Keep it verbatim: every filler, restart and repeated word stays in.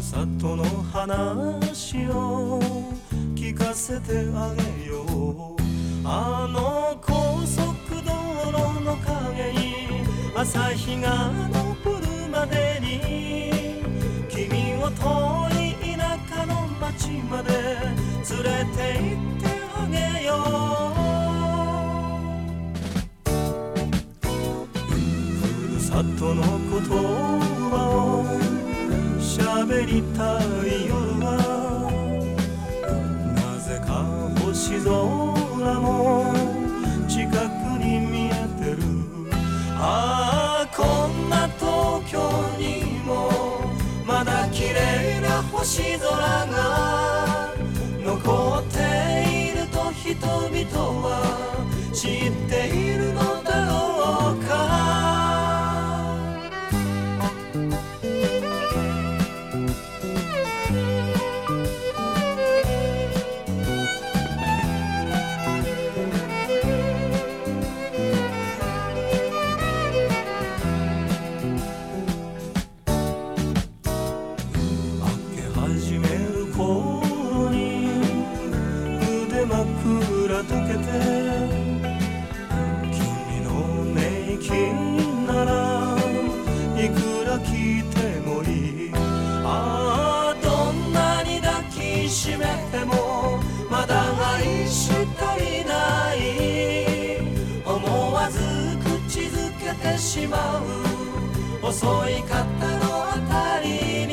里の話を聞かせてあげよう。あの高速道路の陰に朝日が昇るまでに、君を遠い田舎の町まで連れて行ってあげよう。ふるさとの言葉を喋りたい夜は、なぜか星空も近くに見えてる。ああこんな東京にもまだ綺麗な星空が残っていると人々は知っているのだろうか。始める頃に腕枕溶けて、君の寝息ならいくら聞いてもいい。ああどんなに抱きしめてもまだ愛し足りない。思わず口づけてしまう遅い方のあたり